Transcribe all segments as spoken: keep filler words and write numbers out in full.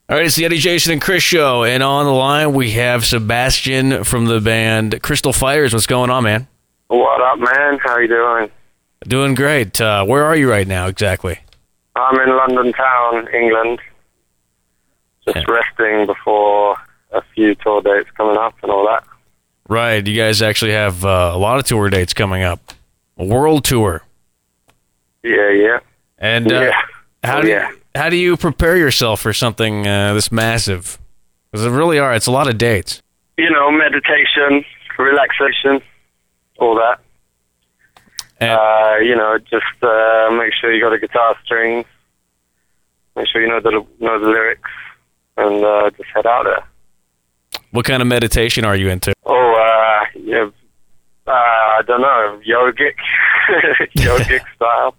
All right, it's the Eddie, Jason, and Chris show, and on the line we have Sebastian from the band Crystal Fighters. What's going on, man? What up, man? How you doing? Doing great. Uh, where are you right now, exactly? I'm in London town, England. Just Yeah. resting before a few tour dates coming up and all that. Right, you guys actually have uh, a lot of tour dates coming up. A world tour. Yeah, yeah. And uh, Yeah. how Oh, do yeah. you, how do you prepare yourself for something uh, this massive? Because it really are. It's a lot of dates. You know, meditation, relaxation, all that. And, Uh, you know, just uh, make sure you got a guitar strings. Make sure you know the know the lyrics, and uh, just head out there. what kind of meditation are you into? Oh, uh, yeah, uh, I don't know, yogic, yogic style.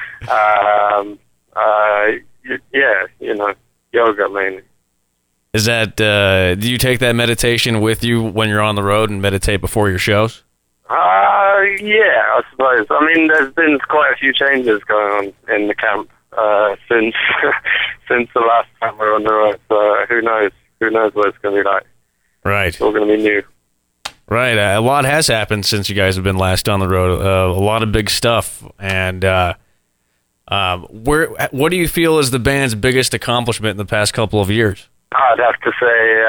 Um, uh, y- yeah, you know, yoga mainly. Is that uh, do you take that meditation with you when you're on the road and meditate before your shows? Uh, yeah, I suppose. I mean, there's been quite a few changes going on in the camp uh, since since the last time we were on the road. So who knows? Who knows what it's going to be like? Right. It's all going to be new. Right. Uh, a lot has happened since you guys have been last on the road. Uh, a lot of big stuff. And uh, um, where? What do you feel is the band's biggest accomplishment in the past couple of years? I'd have to say,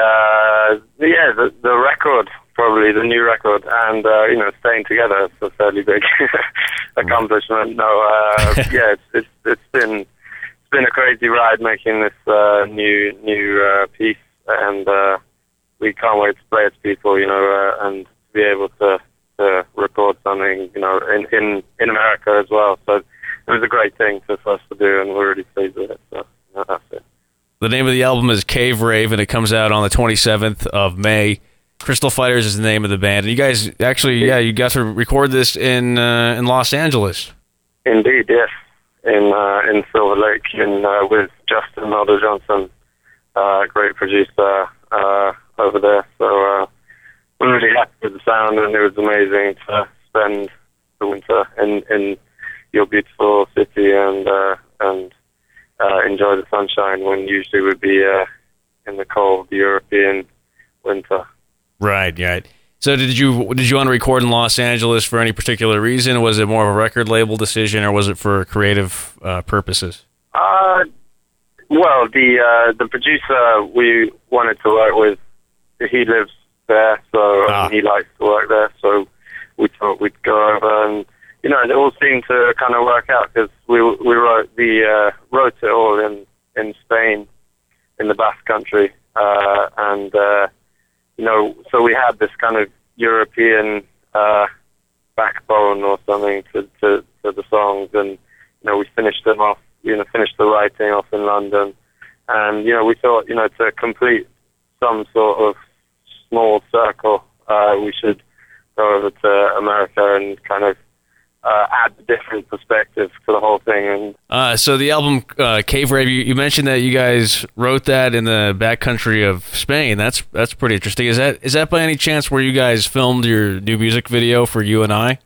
uh, yeah, the, the record, probably the new record, and uh, you know, staying together is a fairly big accomplishment. No, uh, yeah, it's, it's it's been it's been a crazy ride making this uh, new new uh, piece, and uh, we can't wait to play it to people, you know, uh, and to be able to, to record something, you know, in, in in America as well. So it was a great thing for us to do, and we're really pleased with it. So you know, that's it. The name of the album is Cave Rave, and it comes out on the twenty-seventh of May. Crystal Fighters is the name of the band. And you guys actually, yeah, you got to record this in uh, in Los Angeles. Indeed, yes, in uh, in Silver Lake, in uh, with Justin Mulder Johnson, uh, great producer uh, over there. So uh, we're really happy with the sound, and it was amazing to spend the winter in, in your beautiful city and uh, and uh, enjoy the sunshine when usually we'd be uh, in the cold European winter. Right, right. So did you did you want to record in Los Angeles for any particular reason? Was it more of a record label decision, or was it for creative uh, purposes? Uh, well, the uh, the producer we wanted to work with, he lives there, so Ah. um, he likes to work there. So we thought we'd go over, and you know, it all seemed to kind of work out because we we wrote the uh, wrote it all in in Spain, in the Basque Country, uh, and. Uh, You know, so we had this kind of European uh, backbone or something to, to, to the songs, and you know, we finished them off. You know, finished the writing off in London, and you know, we thought, you know, to complete some sort of small circle, uh, we should go over to America and kind of uh, add a different perspective to the whole thing. And Uh, so the album uh, Cave Rave, you, you mentioned that you guys wrote that in the backcountry of Spain. That's that's pretty interesting. Is that is that by any chance where you guys filmed your new music video for You and I?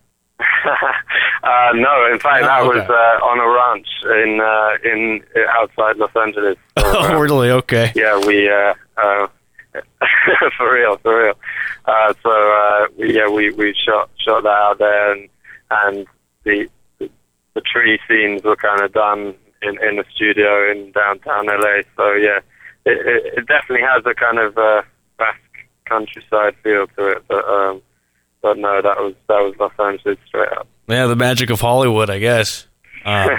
uh, no, in fact, Oh, that okay. was uh, on a ranch in uh, in outside Los Angeles. So, uh, Oh, really? Okay. yeah, we uh, uh, for real, for real. Uh, so uh, we, yeah, we, we shot shot that out there, and and the the, the tree scenes were kind of done in, in the studio in downtown L A. So yeah, it, it, it definitely has a kind of uh, Basque countryside feel to it. But um, but no, that was that was Los Angeles straight up. Yeah, the magic of Hollywood, I guess. Uh,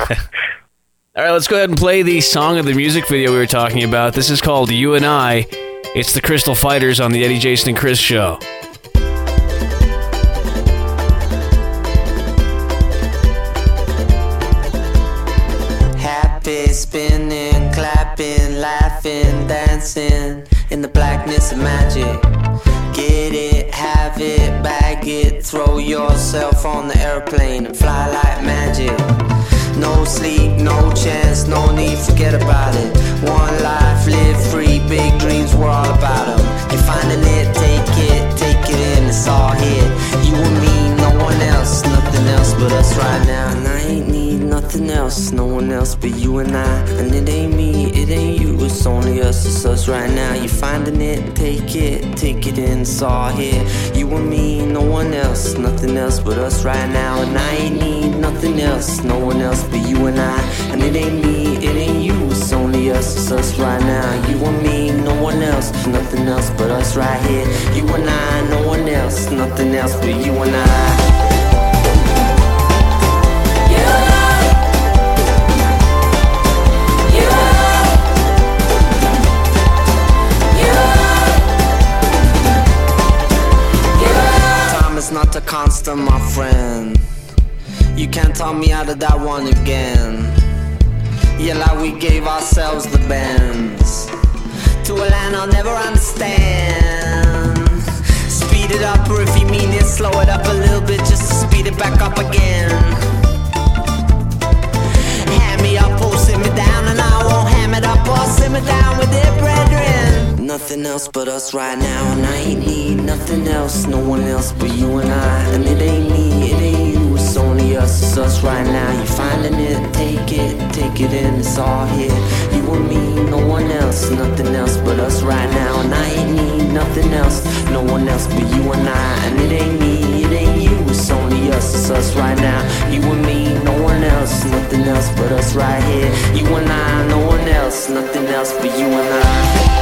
all right, let's go ahead and play the song of the music video we were talking about. This is called You and I. It's the Crystal Fighters on the Eddie, Jason, and Chris show. Happy, spinning, clapping, laughing, dancing in the blackness of magic. Get it, have it, bag it, throw yourself on the airplane and fly like magic. No sleep, no chance, no need, forget about it. One life, live free, big dreams, we're all about them. You're finding it, take it, take it in, it's all here. You and me, no one else, nothing else but us right now. And I ain't need nothing else, no one else but you and I. And it ain't me, it ain't you, it's only us right now. You finding it, take it, take it in, it's all here. You and me, no one else, nothing else but us right now. And I ain't need nothing else, no one else but you and I. And it ain't me, it ain't you, it's only us, it's us right now. You and me, no one else, nothing else but us right here. You and I, no one else, nothing else but you and I. It's not a constant, my friend. You can't talk me out of that one again. Yeah, like we gave ourselves the bends to a land I'll never understand. Speed it up, or if you mean it, slow it up a little bit just to speed it back up again. Hand me up or sit me down, and I won't ham it up or sit me down with it, brethren. Nothing else but us right now, and I ain't need nothing else, no one else but you and I. And it ain't me, it ain't you, it's only us, it's us right now. You finding it, take it, take it in, it's all here. You and me, no one else, nothing else but us right now. And I ain't need nothing else, no one else but you and I. And it ain't me, it ain't you, it's only us, it's us right now. You and me, no one else, nothing else but us right here. You and I, no one else, nothing else but you and I.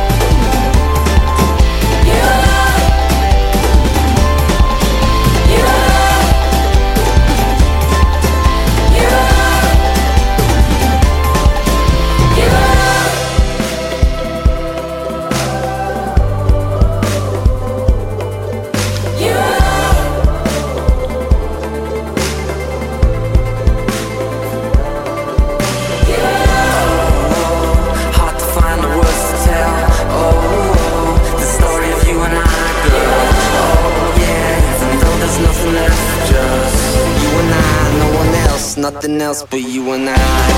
Nothing else but you and I.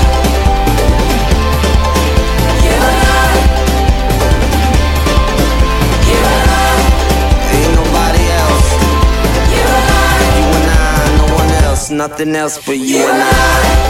You and I. You and I. Ain't nobody else. You and I. You and I, no one else. Nothing else but you and I.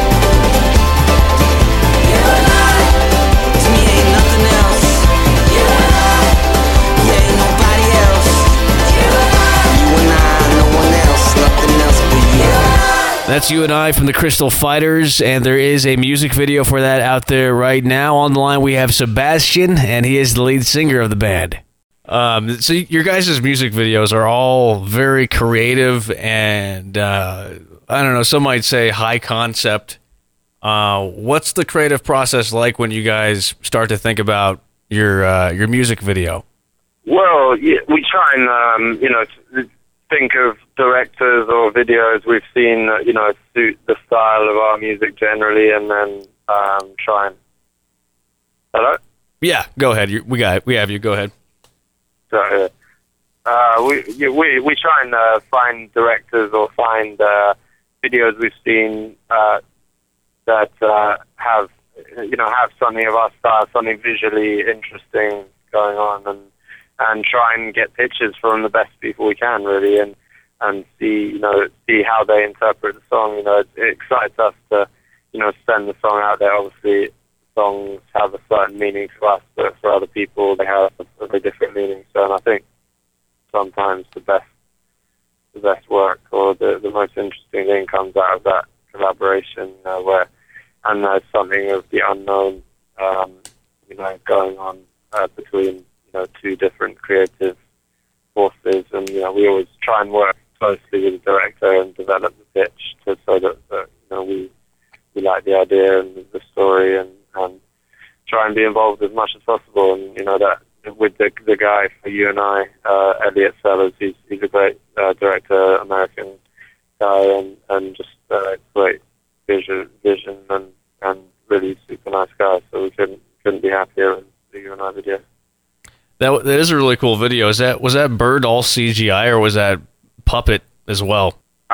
You and I. To me ain't nothing else. You and I. Yeah, ain't nobody else. You and I. You and I, no one else. Nothing else but you and I. That's You and I from the Crystal Fighters, and there is a music video for that out there right now. On the line, we have Sebastian, and he is the lead singer of the band. Um, so your guys' music videos are all very creative and, uh, I don't know, some might say high concept. Uh, what's the creative process like when you guys start to think about your uh, your music video? Well, yeah, we try and, um, you know, think of directors or videos we've seen that, you know, suit the style of our music generally, and then um, try and... Hello? Yeah, go ahead. You, we got it. We have you. Go ahead. So, uh, we, we, we try and uh, find directors or find uh, videos we've seen uh, that uh, have, you know, have something of our style, something visually interesting going on, and and try and get pictures from the best people we can, really, and and see, you know, see how they interpret the song. You know, it, it excites us to, you know, send the song out there. Obviously, songs have a certain meaning to us, but for other people, they have a very different meaning. So, and I think sometimes the best, the best work or the the most interesting thing comes out of that collaboration, uh, where and there's something of the unknown, um, you know, going on uh, between. Know, two different creative forces, and you know, we always try and work closely with the director and develop the pitch to, so that, that you know, we we like the idea and the story, and, and try and be involved as much as possible. And you know, that with the the guy for You and I, uh, Elliot Sellers, he's he's a great uh, director, American guy, and and just uh, great vision vision and and really super nice guy. So we couldn't couldn't be happier with the You and I video. That that is a really cool video. Is that was that bird all C G I or was that puppet as well? Uh,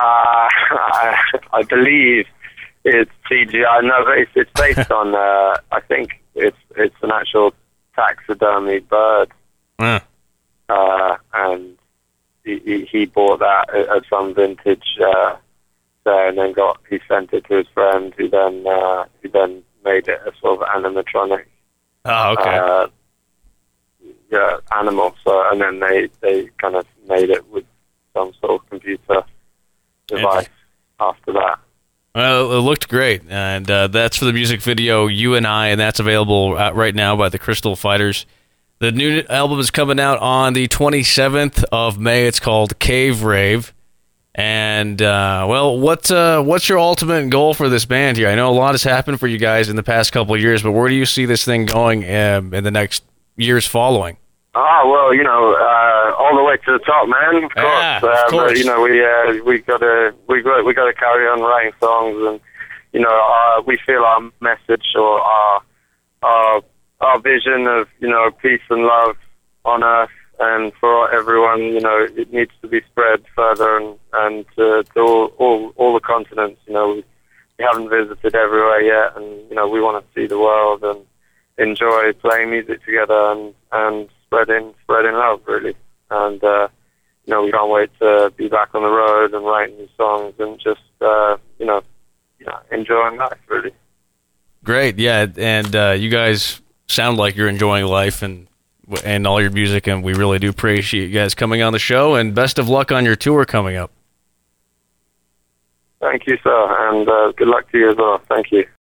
I, I believe it's C G I. No, but it's, it's based on. Uh, I think it's it's an actual taxidermy bird. Yeah. Uh, and he, he bought that at some vintage uh, there, and then got he sent it to his friend, who then uh, who then made it a sort of animatronic Oh, okay. Uh, yeah, Animal. So, and then they, they kind of made it with some sort of computer device after that. Well, it looked great, and uh, that's for the music video "You and I," and that's available uh, right now by the Crystal Fighters. The new album is coming out on the twenty-seventh of May. It's called Cave Rave. And, uh, well, what, uh, what's your ultimate goal for this band here? I know a lot has happened for you guys in the past couple of years, but where do you see this thing going um, in the next years following? Ah, well, you know, uh, all the way to the top, man. Of course, ah, of uh, course. But, you know, we uh, we gotta we got we gotta carry on writing songs, and you know, uh, we feel our message or our our our vision of you know peace and love on Earth and for everyone. You know, it needs to be spread further and and to, to all, all all the continents. You know, we, we haven't visited everywhere yet, and you know, we want to see the world and enjoy playing music together and and spreading spreading love, really. And uh, you know, we can't wait to be back on the road and writing new songs and just uh, you know, you know, enjoying life, really. Great, yeah, and uh, you guys sound like you're enjoying life and and all your music, and we really do appreciate you guys coming on the show. And best of luck on your tour coming up. Thank you, sir, and uh, good luck to you as well. Thank you.